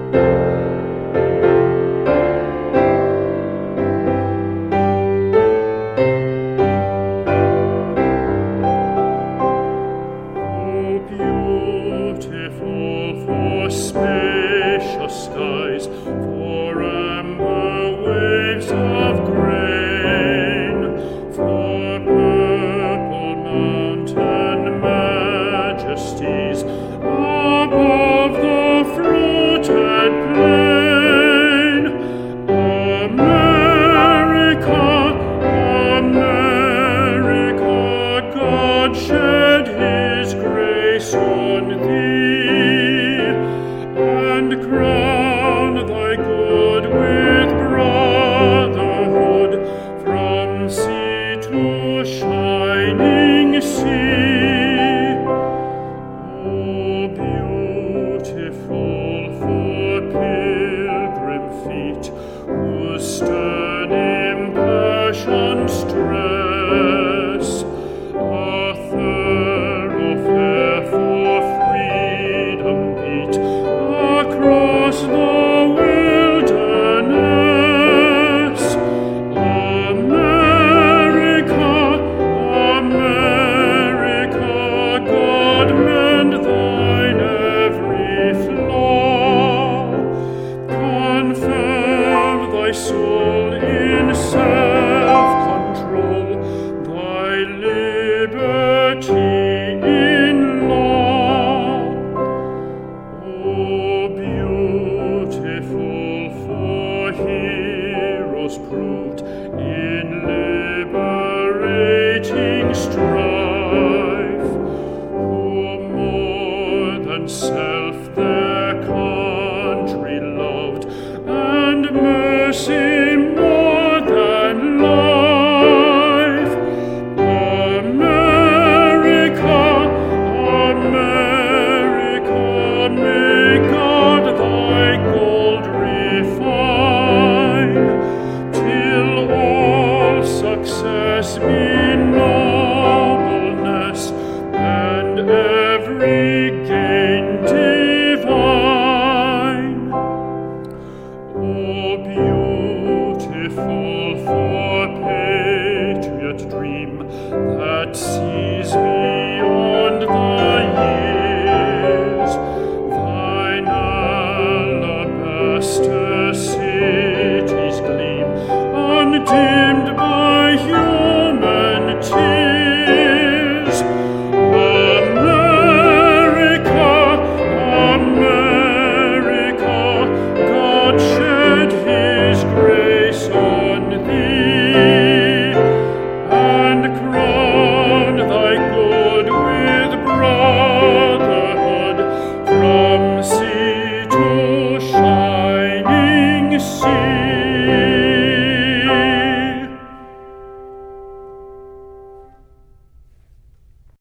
Beautiful for spacious skies, for amber waves of grain, for purple mountain majesties above the fluted plain. America, America, God shed His grace on thee, and crown thy good with brotherhood from sea to shining sea. Oh, beautiful